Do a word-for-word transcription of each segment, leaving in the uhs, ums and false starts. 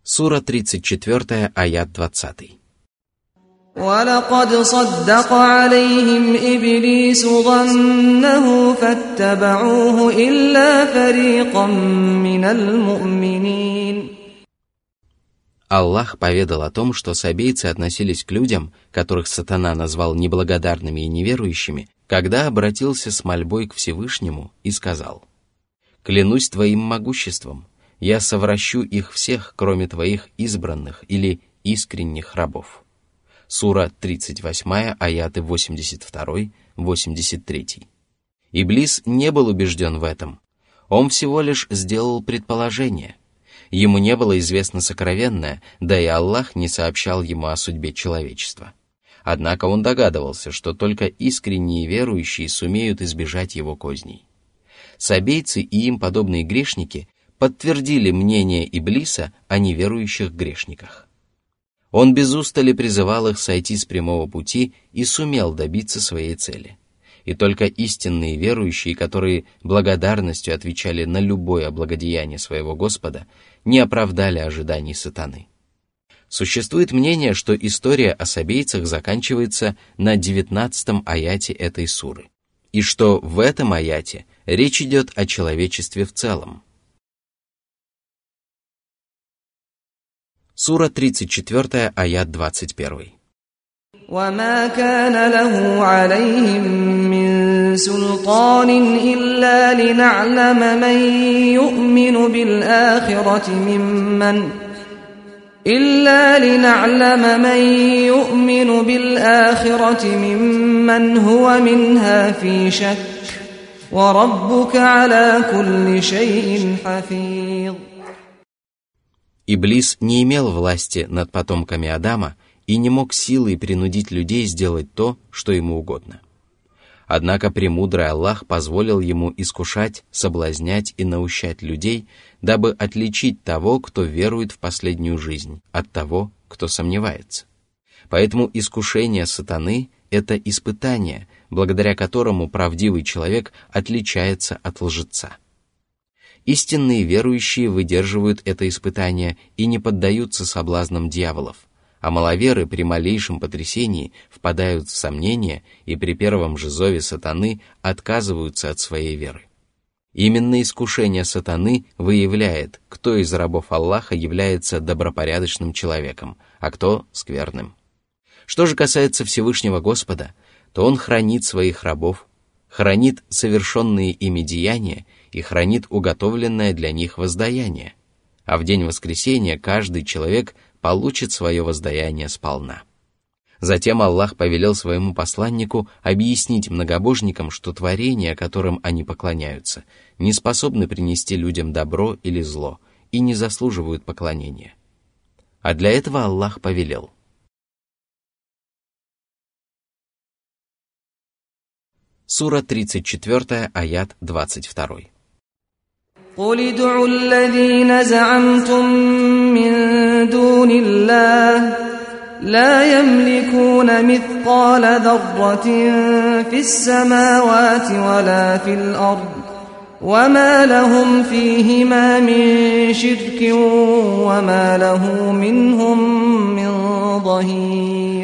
Сура тридцать четыре, аят двадцать. وَلَقَدْ صَدَّقَ عَلَيْهِمْ إِبْلِيسُ ظَنَّهُ فَاتَّبَعُوهُ إِلَّا فَرِيقًا مِّنَ الْمُؤْمِنِينَ. Аллах поведал о том, что сабейцы относились к людям, которых сатана назвал неблагодарными и неверующими, когда обратился с мольбой к Всевышнему и сказал: «Клянусь твоим могуществом, я совращу их всех, кроме твоих избранных или искренних рабов». Сура тридцать восемь, аяты восемьдесят два — восемьдесят три. Иблис не был убежден в этом. Он всего лишь сделал предположение. Ему не было известно сокровенное, да и Аллах не сообщал ему о судьбе человечества. Однако он догадывался, что только искренние верующие сумеют избежать его козней. Сабейцы и им подобные грешники подтвердили мнение Иблиса о неверующих грешниках. Он без устали призывал их сойти с прямого пути и сумел добиться своей цели. И только истинные верующие, которые благодарностью отвечали на любое благодеяние своего Господа, не оправдали ожиданий сатаны. Существует мнение, что история о сабейцах заканчивается на девятнадцатом аяте этой суры, и что в этом аяте речь идет о человечестве в целом. Сура тридцать четыре, аят двадцать один. وَمَا كَانَ لَهُ عَلَيْهِمْ مِنْ سُلْطَانٍ إِلَّا لِنَعْلَمَ مَنْ يُؤْمِنُ بِالْآخِرَةِ مِمَّنْ إِلَّا لِنَعْلَمَ مَنْ يُؤْمِنُ بِالْآخِرَةِ مِمَّنْ هُوَ مِنْهَا فِي شَكٍّ وَرَبُّكَ عَلَى كُلِّ شَيْءٍ حَفِيظٌ. Иблис не имел власти над потомками Адама и не мог силой принудить людей сделать то, что ему угодно. Однако премудрый Аллах позволил ему искушать, соблазнять и наущать людей, дабы отличить того, кто верует в последнюю жизнь, от того, кто сомневается. Поэтому искушение сатаны – это испытание, благодаря которому правдивый человек отличается от лжеца. Истинные верующие выдерживают это испытание и не поддаются соблазнам дьяволов, а маловеры при малейшем потрясении впадают в сомнение и при первом же зове сатаны отказываются от своей веры. Именно искушение сатаны выявляет, кто из рабов Аллаха является добропорядочным человеком, а кто скверным. Что же касается Всевышнего Господа, то Он хранит своих рабов, хранит совершенные ими деяния и хранит уготовленное для них воздаяние, а в день воскресения каждый человек получит свое воздаяние сполна. Затем Аллах повелел своему посланнику объяснить многобожникам, что творения, которым они поклоняются, не способны принести людям добро или зло и не заслуживают поклонения. А для этого Аллах повелел: Сура тридцать четыре, аят двадцать два. قُلِ ادْعُوا الَّذِينَ زَعَمْتُم مِّن دُونِ اللَّهِ لَا يَمْلِكُونَ مِثْقَالَ ذَرَّةٍ فِي السَّمَاوَاتِ وَلَا فِي الْأَرْضِ وَمَا لَهُمْ فِيهِمَا مِن شِرْكٍ وَمَا لَهُ مِنْهُم مِّن ظَهِيرٍ.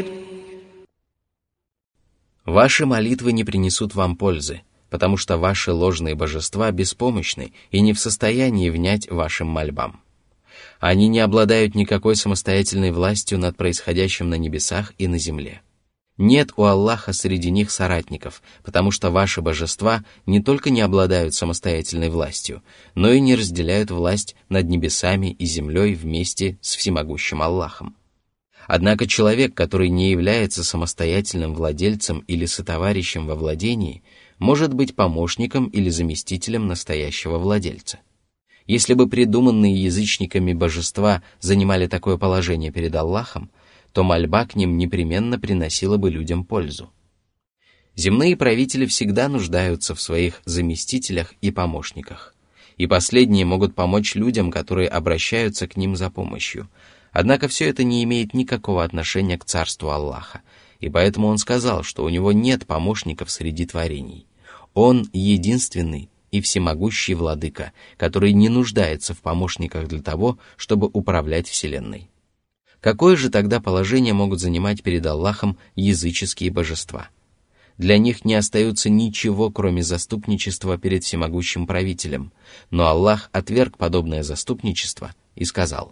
Ваши молитвы не принесут вам пользы, потому что ваши ложные божества беспомощны и не в состоянии внять вашим мольбам. Они не обладают никакой самостоятельной властью над происходящим на небесах и на земле. Нет у Аллаха среди них соратников, потому что ваши божества не только не обладают самостоятельной властью, но и не разделяют власть над небесами и землей вместе с всемогущим Аллахом. Однако человек, который не является самостоятельным владельцем или сотоварищем во владении, может быть помощником или заместителем настоящего владельца. Если бы придуманные язычниками божества занимали такое положение перед Аллахом, то мольба к ним непременно приносила бы людям пользу. Земные правители всегда нуждаются в своих заместителях и помощниках, и последние могут помочь людям, которые обращаются к ним за помощью. Однако все это не имеет никакого отношения к царству Аллаха, и поэтому он сказал, что у него нет помощников среди творений. Он единственный, и всемогущий владыка, который не нуждается в помощниках для того, чтобы управлять вселенной. Какое же тогда положение могут занимать перед Аллахом языческие божества? Для них не остается ничего, кроме заступничества перед всемогущим правителем, но Аллах отверг подобное заступничество и сказал: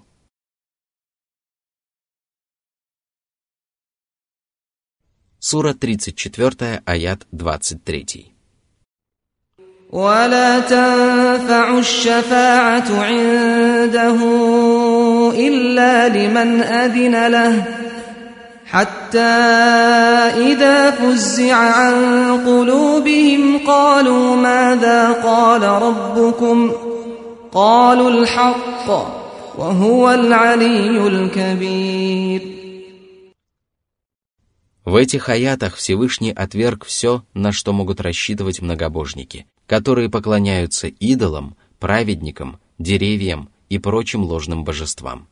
Сура тридцать четыре, аят двадцать три. ولا تنفع الشفاعة عنده إلا لمن أذن له حتى إذا فزع عن قلوبهم قالوا ماذا قال ربكم قالوا الحق وهو العلي الكبير. В этих аятах Всевышний отверг все, на что могут рассчитывать многобожники, которые поклоняются идолам, праведникам, деревьям и прочим ложным божествам.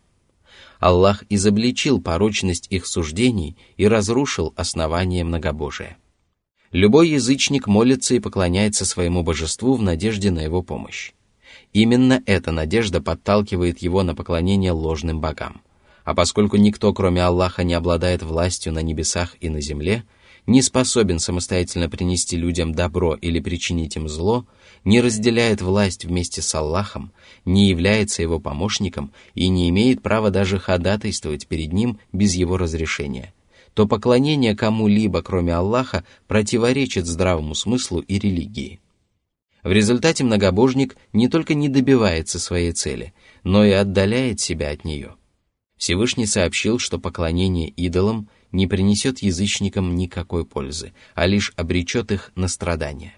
Аллах изобличил порочность их суждений и разрушил основание многобожия. Любой язычник молится и поклоняется своему божеству в надежде на его помощь. Именно эта надежда подталкивает его на поклонение ложным богам. А поскольку никто, кроме Аллаха, не обладает властью на небесах и на земле, не способен самостоятельно принести людям добро или причинить им зло, не разделяет власть вместе с Аллахом, не является его помощником и не имеет права даже ходатайствовать перед ним без его разрешения, то поклонение кому-либо, кроме Аллаха, противоречит здравому смыслу и религии. В результате многобожник не только не добивается своей цели, но и отдаляет себя от нее. Всевышний сообщил, что поклонение идолам не принесет язычникам никакой пользы, а лишь обречет их на страдания.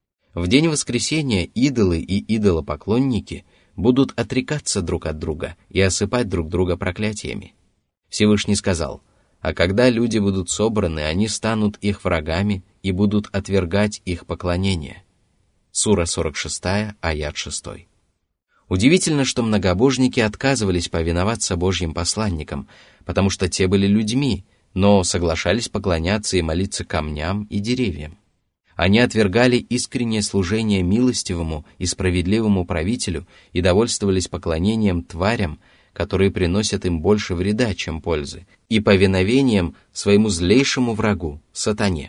В день воскресения идолы и идолопоклонники будут отрекаться друг от друга и осыпать друг друга проклятиями. Всевышний сказал: «А когда люди будут собраны, они станут их врагами и будут отвергать их поклонение». Сура сорок шесть, аят шесть. Удивительно, что многобожники отказывались повиноваться Божьим посланникам, потому что те были людьми, но соглашались поклоняться и молиться камням и деревьям. Они отвергали искреннее служение милостивому и справедливому правителю и довольствовались поклонением тварям, которые приносят им больше вреда, чем пользы, и повиновением своему злейшему врагу, сатане.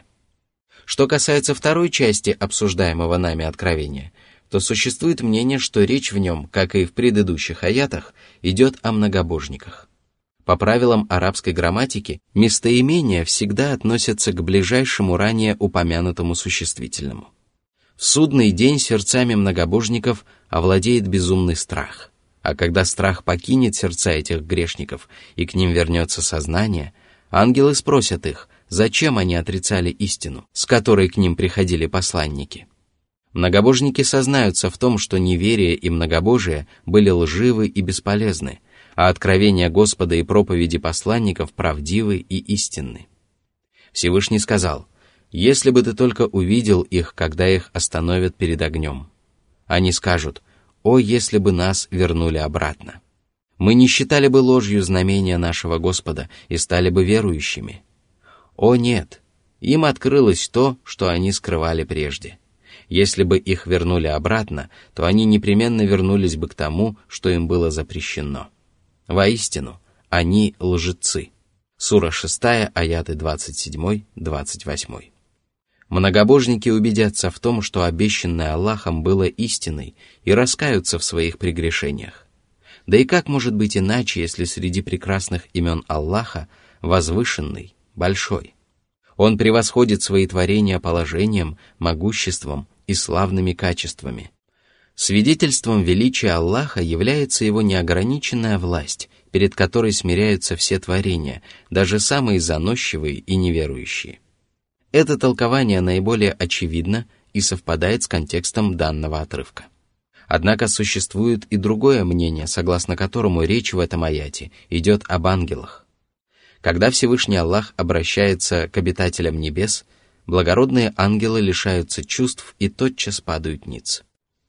Что касается второй части обсуждаемого нами откровения, то существует мнение, что речь в нем, как и в предыдущих аятах, идет о многобожниках. По правилам арабской грамматики, местоимения всегда относятся к ближайшему ранее упомянутому существительному. В судный день сердцами многобожников овладеет безумный страх, а когда страх покинет сердца этих грешников и к ним вернется сознание, ангелы спросят их, зачем они отрицали истину, с которой к ним приходили посланники. Многобожники сознаются в том, что неверие и многобожие были лживы и бесполезны, а откровения Господа и проповеди посланников правдивы и истинны. Всевышний сказал: «Если бы ты только увидел их, когда их остановят перед огнем». Они скажут: «О, если бы нас вернули обратно! Мы не считали бы ложью знамения нашего Господа и стали бы верующими». О нет! Им открылось то, что они скрывали прежде. Если бы их вернули обратно, то они непременно вернулись бы к тому, что им было запрещено. Воистину, они лжецы. Сура шесть, аяты двадцать семь двадцать восемь. Многобожники убедятся в том, что обещанное Аллахом было истиной, и раскаются в своих прегрешениях. Да и как может быть иначе, если среди прекрасных имен Аллаха возвышенный, большой? Он превосходит свои творения положением, могуществом и славными качествами. Свидетельством величия Аллаха является его неограниченная власть, перед которой смиряются все творения, даже самые заносчивые и неверующие. Это толкование наиболее очевидно и совпадает с контекстом данного отрывка. Однако существует и другое мнение, согласно которому речь в этом аяте идет об ангелах. Когда Всевышний Аллах обращается к обитателям небес, благородные ангелы лишаются чувств и тотчас падают ниц.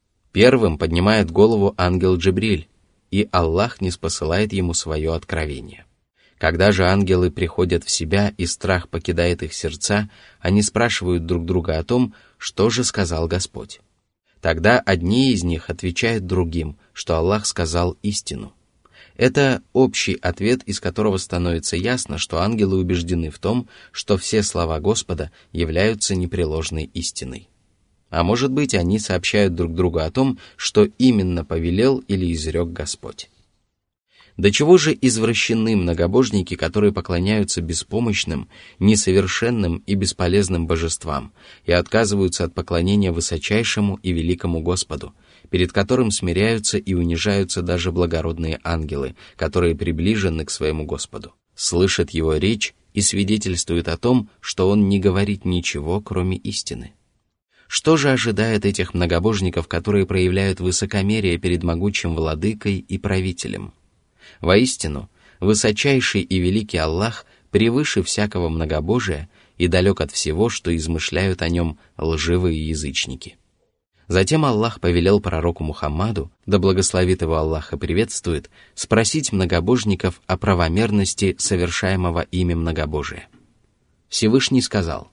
Первым поднимает голову ангел Джибриль, и Аллах ниспосылает ему свое откровение. Когда же ангелы приходят в себя и страх покидает их сердца, они спрашивают друг друга о том, что же сказал Господь. Тогда одни из них отвечают другим, что Аллах сказал истину. Это общий ответ, из которого становится ясно, что ангелы убеждены в том, что все слова Господа являются непреложной истиной. А может быть, они сообщают друг другу о том, что именно повелел или изрек Господь. До чего же извращены многобожники, которые поклоняются беспомощным, несовершенным и бесполезным божествам и отказываются от поклонения высочайшему и великому Господу, перед которым смиряются и унижаются даже благородные ангелы, которые приближены к своему Господу, слышат его речь и свидетельствуют о том, что он не говорит ничего, кроме истины. Что же ожидает этих многобожников, которые проявляют высокомерие перед могучим владыкой и правителем? Воистину, высочайший и великий Аллах превыше всякого многобожия и далек от всего, что измышляют о нем лживые язычники. Затем Аллах повелел пророку Мухаммаду, да благословит его Аллах и приветствует, спросить многобожников о правомерности совершаемого ими многобожия. Всевышний сказал.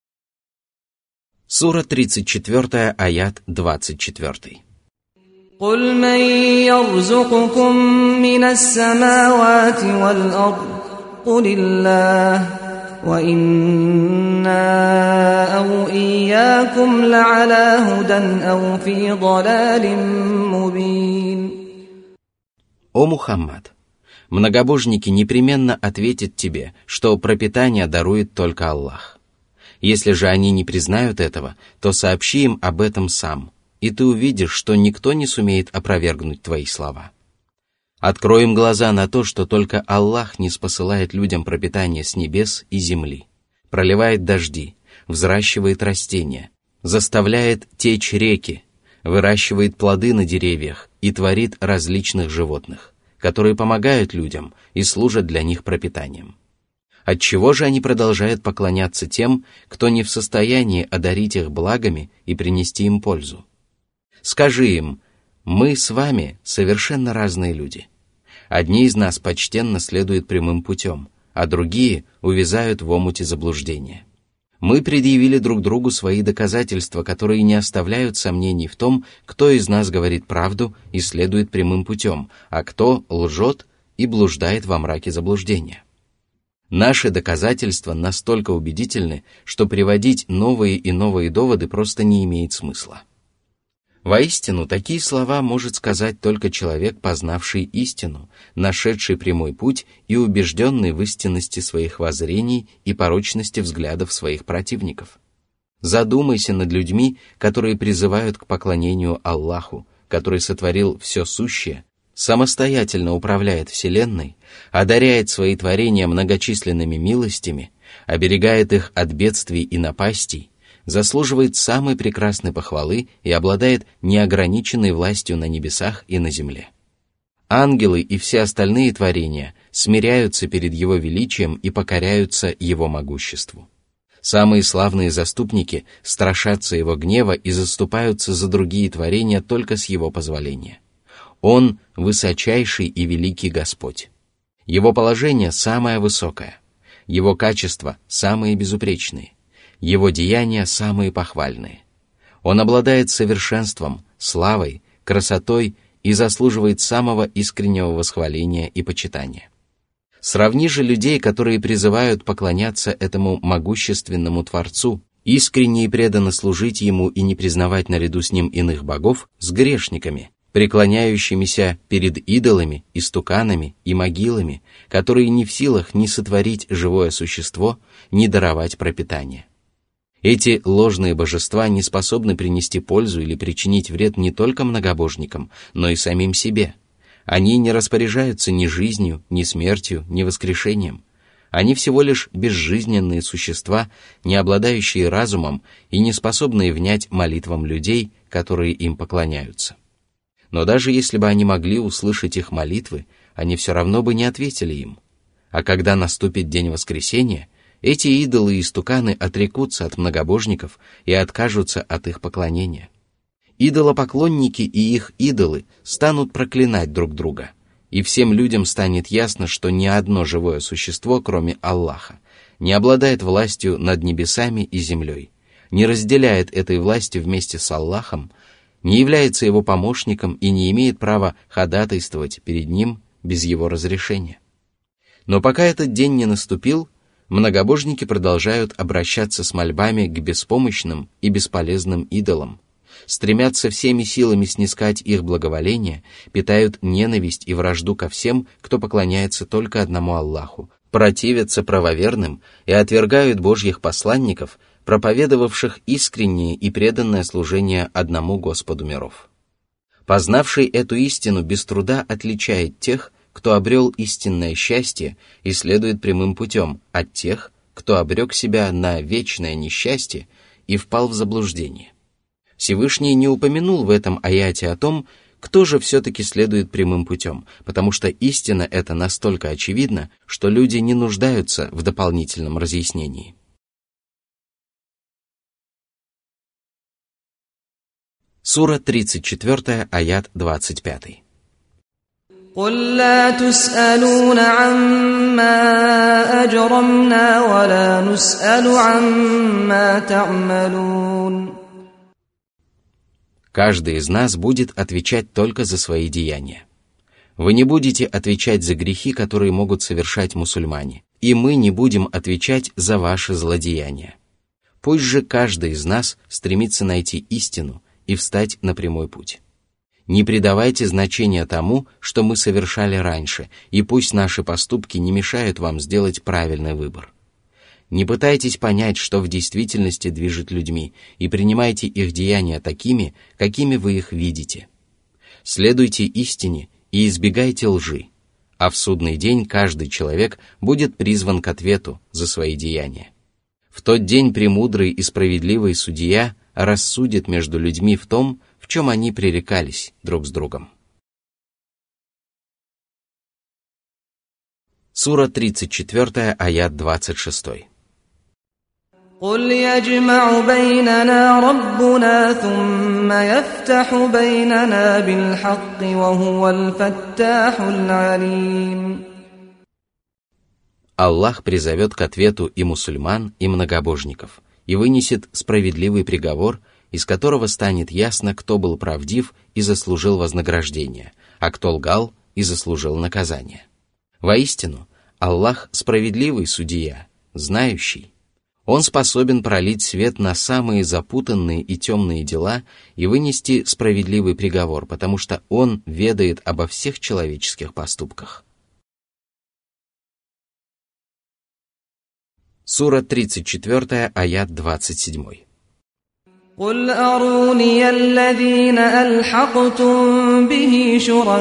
Сура тридцать четыре, аят двадцать четыре. قل من يرزقكم من السماوات والأرض قل الله وإنا أو إياكم لعلى هدى أو في ضلال مبين. О Мухаммад, многобожники непременно ответят тебе, что пропитание дарует только Аллах. Если же они не признают этого, то сообщи им об этом сам, и ты увидишь, что никто не сумеет опровергнуть твои слова. Открой им глаза на то, что только Аллах не спосылает людям пропитание с небес и земли, проливает дожди, взращивает растения, заставляет течь реки, выращивает плоды на деревьях и творит различных животных, которые помогают людям и служат для них пропитанием. Отчего же они продолжают поклоняться тем, кто не в состоянии одарить их благами и принести им пользу? Скажи им, мы с вами совершенно разные люди. Одни из нас почтенно следуют прямым путем, а другие увязают в омуте заблуждения. Мы предъявили друг другу свои доказательства, которые не оставляют сомнений в том, кто из нас говорит правду и следует прямым путем, а кто лжет и блуждает во мраке заблуждения. Наши доказательства настолько убедительны, что приводить новые и новые доводы просто не имеет смысла. Воистину, такие слова может сказать только человек, познавший истину, нашедший прямой путь и убежденный в истинности своих воззрений и порочности взглядов своих противников. Задумайся над людьми, которые призывают к поклонению Аллаху, который сотворил все сущее, самостоятельно управляет Вселенной, одаряет свои творения многочисленными милостями, оберегает их от бедствий и напастей, заслуживает самой прекрасной похвалы и обладает неограниченной властью на небесах и на земле. Ангелы и все остальные творения смиряются перед Его величием и покоряются Его могуществу. Самые славные заступники страшатся Его гнева и заступаются за другие творения только с Его позволения. Он – высочайший и великий Господь. Его положение самое высокое, Его качества самые безупречные, Его деяния самые похвальные. Он обладает совершенством, славой, красотой и заслуживает самого искреннего восхваления и почитания. Сравни же людей, которые призывают поклоняться этому могущественному Творцу, искренне и преданно служить Ему и не признавать наряду с Ним иных богов, с грешниками, преклоняющимися перед идолами, истуканами и могилами, которые не в силах ни сотворить живое существо, ни даровать пропитание. Эти ложные божества не способны принести пользу или причинить вред не только многобожникам, но и самим себе. Они не распоряжаются ни жизнью, ни смертью, ни воскрешением. Они всего лишь безжизненные существа, не обладающие разумом и не способные внять молитвам людей, которые им поклоняются. Но даже если бы они могли услышать их молитвы, они все равно бы не ответили им. А когда наступит день воскресения, эти идолы и истуканы отрекутся от многобожников и откажутся от их поклонения. Идолопоклонники и их идолы станут проклинать друг друга, и всем людям станет ясно, что ни одно живое существо, кроме Аллаха, не обладает властью над небесами и землей, не разделяет этой власти вместе с Аллахом не является его помощником и не имеет права ходатайствовать перед ним без его разрешения. Но пока этот день не наступил, многобожники продолжают обращаться с мольбами к беспомощным и бесполезным идолам, стремятся всеми силами снискать их благоволение, питают ненависть и вражду ко всем, кто поклоняется только одному Аллаху, противятся правоверным и отвергают Божьих посланников, проповедовавших искреннее и преданное служение одному Господу миров. Познавший эту истину без труда отличает тех, кто обрел истинное счастье и следует прямым путем, от тех, кто обрек себя на вечное несчастье и впал в заблуждение. Всевышний не упомянул в этом аяте о том, кто же все-таки следует прямым путем, потому что истина эта настолько очевидна, что люди не нуждаются в дополнительном разъяснении. Сура тридцать четыре, аят двадцать пять. قل لا تسألون عما أجرمنا ولا نسأل عما تعملون. Каждый из нас будет отвечать только за свои деяния. Вы не будете отвечать за грехи, которые могут совершать мусульмане, и мы не будем отвечать за ваши злодеяния. Пусть же каждый из нас стремится найти истину и встать на прямой путь. Не придавайте значения тому, что мы совершали раньше, и пусть наши поступки не мешают вам сделать правильный выбор. Не пытайтесь понять, что в действительности движет людьми, и принимайте их деяния такими, какими вы их видите. Следуйте истине и избегайте лжи, а в судный день каждый человек будет призван к ответу за свои деяния. В тот день премудрый и справедливый судья рассудит между людьми в том, в чем они пререкались друг с другом. Сура тридцать четыре, аят двадцать шесть. قل يجمع بيننا ربنا ثم يفتح بيننا بالحق وهو الفتاح العليم. Аллах призовет к ответу и мусульман, и многобожников, и вынесет справедливый приговор, из которого станет ясно, кто был правдив и заслужил вознаграждение, а кто лгал и заслужил наказание. Воистину, Аллах справедливый судья, знающий. Он способен пролить свет на самые запутанные и темные дела и вынести справедливый приговор, потому что Он ведает обо всех человеческих поступках. Сура тридцать четыре, аят двадцать семь. قل أروني الذين ألحقتم به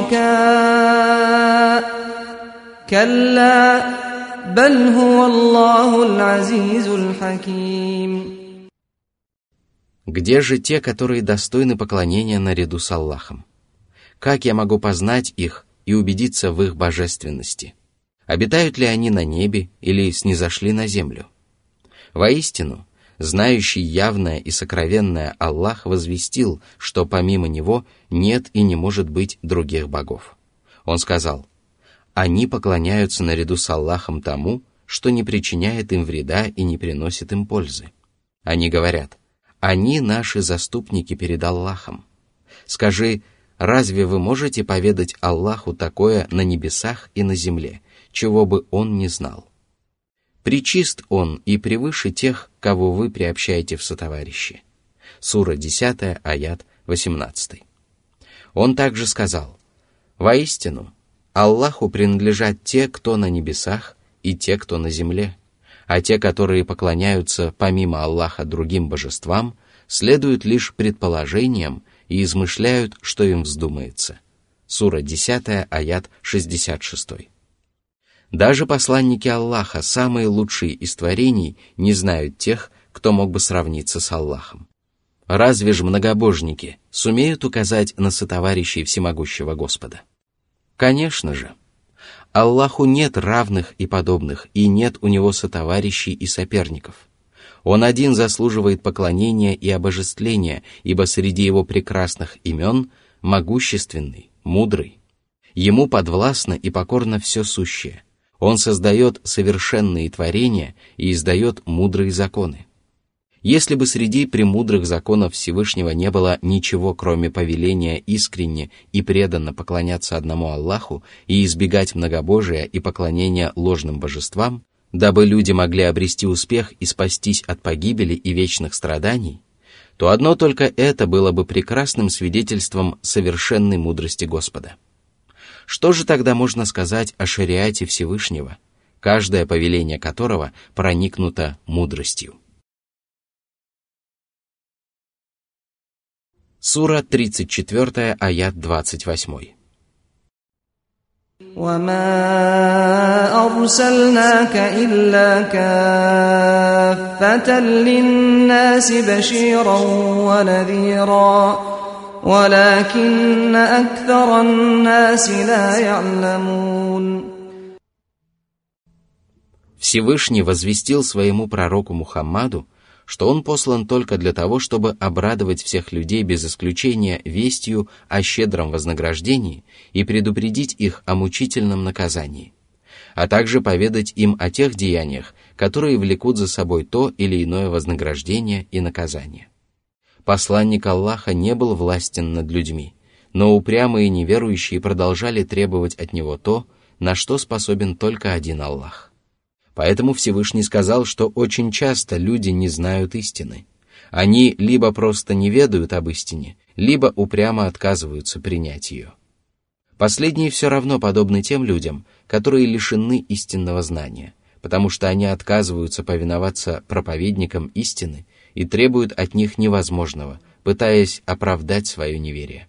شركاء كلا بل هو الله العزيز الحكيم. Где же те, которые достойны поклонения наряду с Аллахом? Как я могу познать их и убедиться в их божественности? Обитают ли они на небе или снизошли на землю? Воистину, знающий явное и сокровенное Аллах возвестил, что помимо Него нет и не может быть других богов. Он сказал: «Они поклоняются наряду с Аллахом тому, что не причиняет им вреда и не приносит им пользы». Они говорят: «Они наши заступники перед Аллахом». Скажи: разве вы можете поведать Аллаху такое на небесах и на земле, чего бы Он не знал? Пречист Он и превыше тех, кого вы приобщаете в сотоварищи. Сура десять, аят восемнадцать. Он также сказал: «Воистину, Аллаху принадлежат те, кто на небесах, и те, кто на земле, а те, которые поклоняются помимо Аллаха другим божествам, следуют лишь предположениям и измышляют, что им вздумается». Сура десять, аят шестьдесят шесть. Даже посланники Аллаха, самые лучшие из творений, не знают тех, кто мог бы сравниться с Аллахом. Разве ж многобожники сумеют указать на сотоварищей всемогущего Господа? Конечно же. Аллаху нет равных и подобных, и нет у Него сотоварищей и соперников. Он один заслуживает поклонения и обожествления, ибо среди Его прекрасных имен могущественный, мудрый. Ему подвластно и покорно все сущее. Он создает совершенные творения и издает мудрые законы. Если бы среди премудрых законов Всевышнего не было ничего, кроме повеления искренне и преданно поклоняться одному Аллаху и избегать многобожия и поклонения ложным божествам, дабы люди могли обрести успех и спастись от погибели и вечных страданий, то одно только это было бы прекрасным свидетельством совершенной мудрости Господа. Что же тогда можно сказать о шариате Всевышнего, каждое повеление которого проникнуто мудростью? Сура тридцать четыре, аят двадцать восемь. وَمَا أَرْسَلْنَاكَ إِلَّا كَافَّةً لِلنَّاسِ بَشِيرًا وَنَذِيرًا وَلَكِنَّ أَكْثَرَ النَّاسِ لَا يَعْلَمُونَ. Всевышний возвестил своему пророку Мухаммаду, что он послан только для того, чтобы обрадовать всех людей без исключения вестью о щедром вознаграждении и предупредить их о мучительном наказании, а также поведать им о тех деяниях, которые влекут за собой то или иное вознаграждение и наказание. Посланник Аллаха не был властен над людьми, но упрямые неверующие продолжали требовать от него то, на что способен только один Аллах. Поэтому Всевышний сказал, что очень часто люди не знают истины. Они либо просто не ведают об истине, либо упрямо отказываются принять ее. Последние все равно подобны тем людям, которые лишены истинного знания, потому что они отказываются повиноваться проповедникам истины и требуют от них невозможного, пытаясь оправдать свое неверие.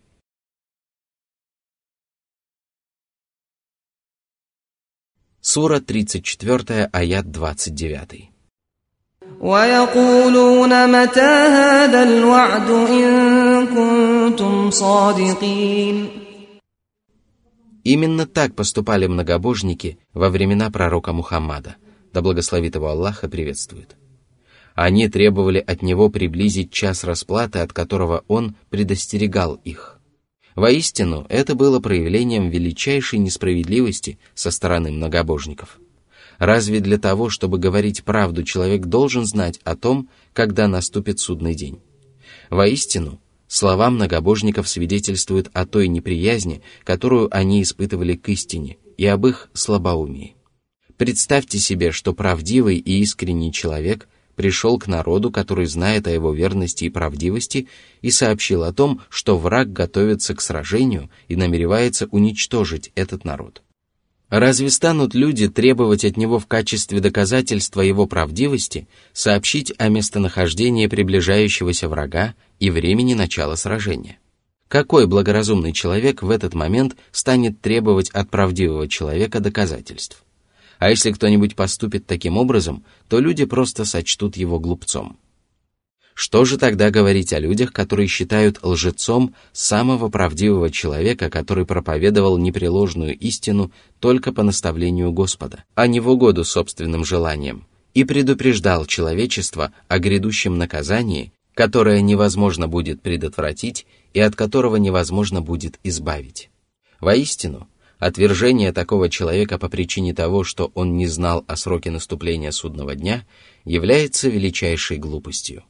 Сура тридцать четыре, аят двадцать девять. وَيَقُولُونَ مَتَى هَذَا الْوَعْدُ إِن كُنتُمْ صَادِقِينَ. Именно так поступали многобожники во времена пророка Мухаммада, да благословит его Аллах и приветствует. Они требовали от него приблизить час расплаты, от которого он предостерегал их. Воистину, это было проявлением величайшей несправедливости со стороны многобожников. Разве для того, чтобы говорить правду, человек должен знать о том, когда наступит судный день? Воистину, слова многобожников свидетельствуют о той неприязни, которую они испытывали к истине, и об их слабоумии. Представьте себе, что правдивый и искренний человек пришел к народу, который знает о его верности и правдивости, и сообщил о том, что враг готовится к сражению и намеревается уничтожить этот народ. Разве станут люди требовать от него в качестве доказательства его правдивости сообщить о местонахождении приближающегося врага и времени начала сражения? Какой благоразумный человек в этот момент станет требовать от правдивого человека доказательств? А если кто-нибудь поступит таким образом, то люди просто сочтут его глупцом. Что же тогда говорить о людях, которые считают лжецом самого правдивого человека, который проповедовал непреложную истину только по наставлению Господа, а не в угоду собственным желаниям, и предупреждал человечество о грядущем наказании, которое невозможно будет предотвратить и от которого невозможно будет избавить? Воистину, отвержение такого человека по причине того, что он не знал о сроке наступления судного дня, является величайшей глупостью.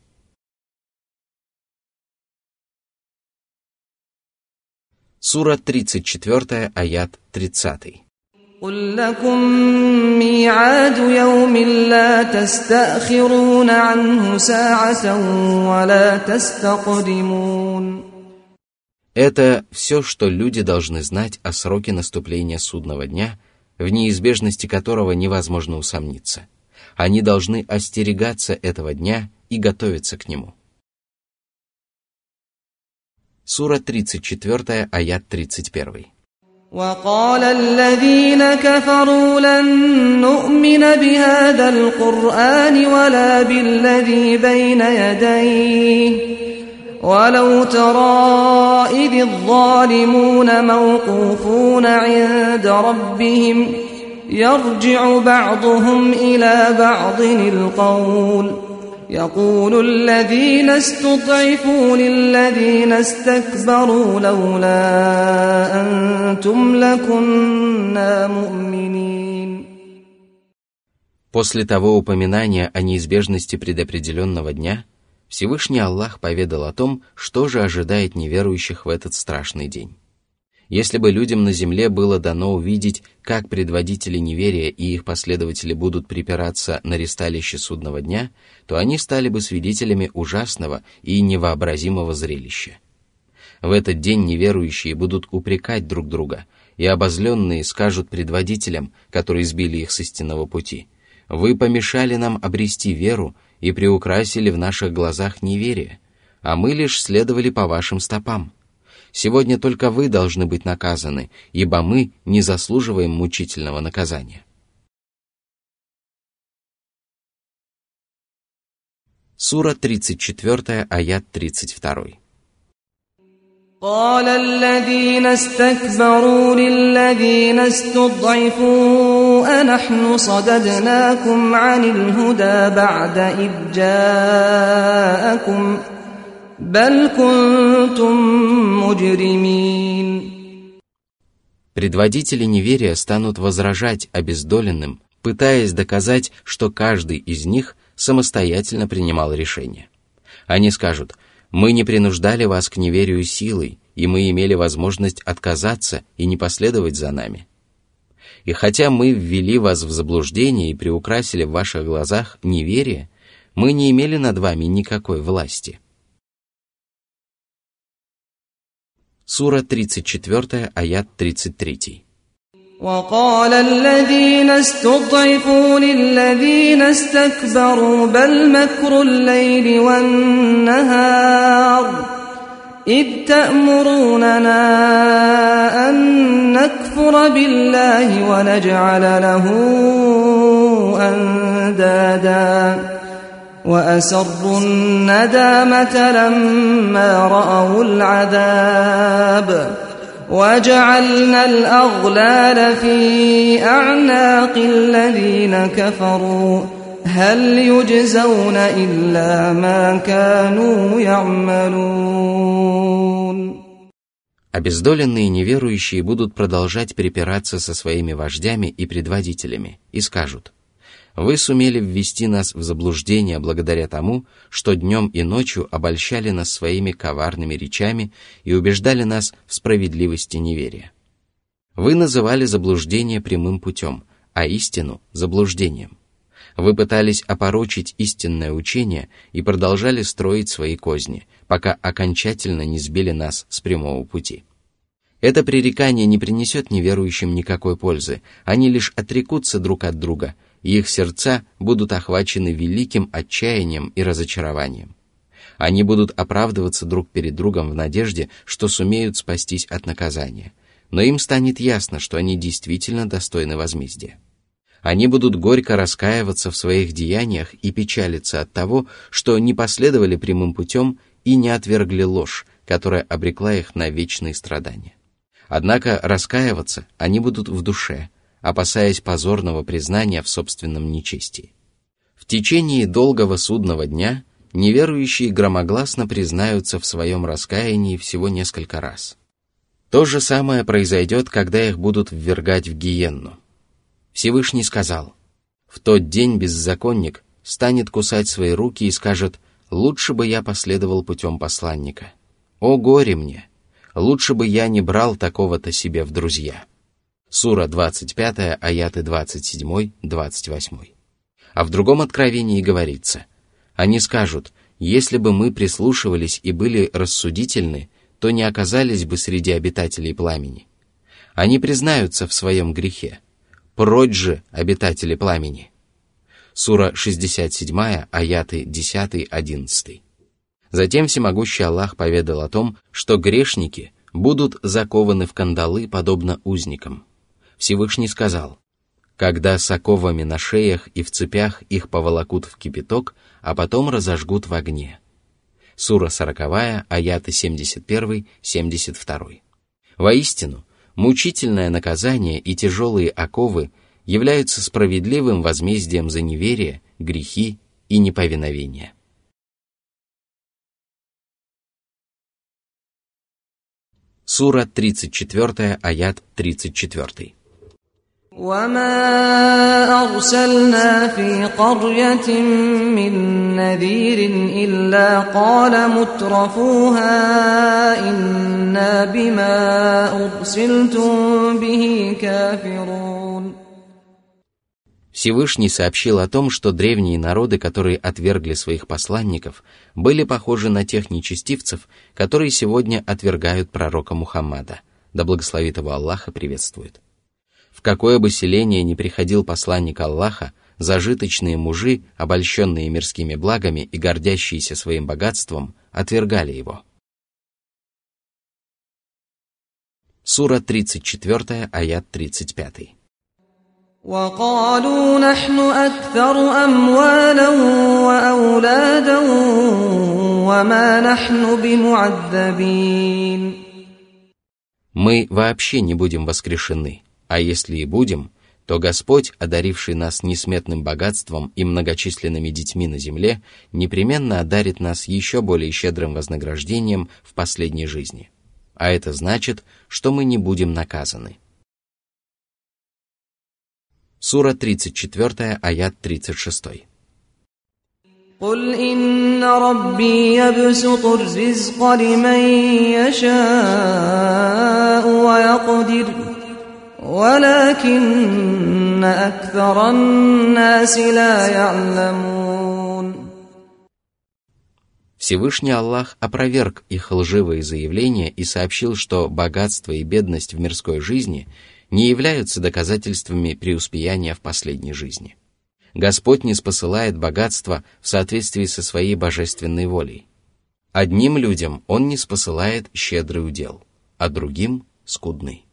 Сура тридцать четыре, аят тридцать. قُل لَّكُم مِّيعَادُ يَوْمٍ لَّا تَسْتَأْخِرُونَ عَنْهُ سَاعَةً وَلَا تَسْتَقْدِمُونَ. Это все, что люди должны знать о сроке наступления судного дня, в неизбежности которого невозможно усомниться. Они должны остерегаться этого дня и готовиться к нему. Сура тридцать четыре, аят тридцать один. وَقَالَ الَّذِينَ كَفَرُوا لَن نُّؤْمِنَ بِهَذَا الْقُرْآنِ وَلَا بِالَّذِي بَيْنَ يَدَيْهِ وَلَوْ تَرَىٰ إِذِ الظَّالِمُونَ مَوْقُوفُونَ عِندَ رَبِّهِمْ يَرْجِعُ بَعْضُهُمْ إِلَىٰ بَعْضٍ الْقَوْلَ يَقُولُ الَّذِينَ اسْتُضْعِفُوا لِلَّذِينَ اسْتَكْبَرُوا لَوْلَا أَنتُمْ لَكُنَّا مُؤْمِنِينَ. После того упоминания о неизбежности предопределенного дня, Всевышний Аллах поведал о том, что же ожидает неверующих в этот страшный день. Если бы людям на земле было дано увидеть, как предводители неверия и их последователи будут припираться на ристалище судного дня, то они стали бы свидетелями ужасного и невообразимого зрелища. В этот день неверующие будут упрекать друг друга, и обозленные скажут предводителям, которые сбили их с истинного пути: «Вы помешали нам обрести веру и приукрасили в наших глазах неверие, а мы лишь следовали по вашим стопам. Сегодня только вы должны быть наказаны, ибо мы не заслуживаем мучительного наказания». Сура тридцать четыре, аят тридцать два. قال الذين استكبروا للذين استضعفوا أنحن صددناكم عن الهدى بعد إذ جاءكم بل كنتم مجرمين. Предводители неверия станут возражать обездоленным, пытаясь доказать, что каждый из них самостоятельно принимал решение. Они скажут: «Мы не принуждали вас к неверию силой, и мы имели возможность отказаться и не последовать за нами. И хотя мы ввели вас в заблуждение и приукрасили в ваших глазах неверие, мы не имели над вами никакой власти». Сура тридцать четыре, аят тридцать три. وقال الذين استضعفوا للذين استكبروا بل مكر الليل والنهار إذ تأمروننا أن نكفر بالله ونجعل له أندادا وأسروا الندامة لما رأوا العذاب وجعلنا الأغلال في أعناق الذين كفروا هل يجزون إلا ما كانوا يعملون. Обездоленные неверующие будут продолжать припираться со своими вождями и предводителями и скажут: «Вы сумели ввести нас в заблуждение благодаря тому, что днем и ночью обольщали нас своими коварными речами и убеждали нас в справедливости неверия. Вы называли заблуждение прямым путем, а истину – заблуждением. Вы пытались опорочить истинное учение и продолжали строить свои козни, пока окончательно не сбили нас с прямого пути. Это пререкание не принесет неверующим никакой пользы, они лишь отрекутся друг от друга, и их сердца будут охвачены великим отчаянием и разочарованием. Они будут оправдываться друг перед другом в надежде, что сумеют спастись от наказания, но им станет ясно, что они действительно достойны возмездия. Они будут горько раскаиваться в своих деяниях и печалиться от того, что не последовали прямым путем и не отвергли ложь, которая обрекла их на вечные страдания. Однако раскаиваться они будут в душе, опасаясь позорного признания в собственном нечестии. В течение долгого судного дня неверующие громогласно признаются в своем раскаянии всего несколько раз. То же самое произойдет, когда их будут ввергать в гиенну. Всевышний сказал: «В тот день беззаконник станет кусать свои руки и скажет: лучше бы я последовал путем посланника. О горе мне! Лучше бы я не брал такого-то себе в друзья». Сура двадцать пять, аяты двадцать семь двадцать восемь. А в другом откровении говорится: они скажут: если бы мы прислушивались и были рассудительны, то не оказались бы среди обитателей пламени. Они признаются в своем грехе. Прочь же, обитатели пламени. Сура шестьдесят семь, аяты десять одиннадцать. Затем всемогущий Аллах поведал о том, что грешники будут закованы в кандалы, подобно узникам. Всевышний сказал: «Когда с оковами на шеях и в цепях их поволокут в кипяток, а потом разожгут в огне». Сура сорок, аяты семьдесят один семьдесят два. Воистину, мучительное наказание и тяжелые оковы являются справедливым возмездием за неверие, грехи и неповиновение. Сура тридцать четыре, аят тридцать четыре. وما أرسلنا في قرية من نذير إلا قال مترفوها إنا بما أرسلتم به كافرون. Всевышний сообщил о том, что древние народы, которые отвергли своих посланников, были похожи на тех нечестивцев, которые сегодня отвергают пророка Мухаммада, да благословит его Аллах и приветствует. В какое бы селение ни приходил посланник Аллаха, зажиточные мужи, обольщенные мирскими благами и гордящиеся своим богатством, отвергали его. Сура тридцать четыре, аят тридцать пять. وقالوا نحن أكثر أموالا وأولادا وما نحن بمعذبين. Мы вообще не будем воскрешены, а если и будем, то Господь, одаривший нас несметным богатством и многочисленными детьми на земле, непременно одарит нас еще более щедрым вознаграждением в последней жизни. А это значит, что мы не будем наказаны. Сура тридцать четыре, аят тридцать шесть. قل إن ربي يبسط الرزق لمن يشاء ويقدر ولكن أكثر الناس لا يعلمون. Всевышний Аллах опроверг их лживые заявления и сообщил, что богатство и бедность в мирской жизни не являются доказательствами преуспеяния в последней жизни. Господь ниспосылает богатство в соответствии со своей божественной волей. Одним людям Он ниспосылает щедрый удел, а другим — скудный.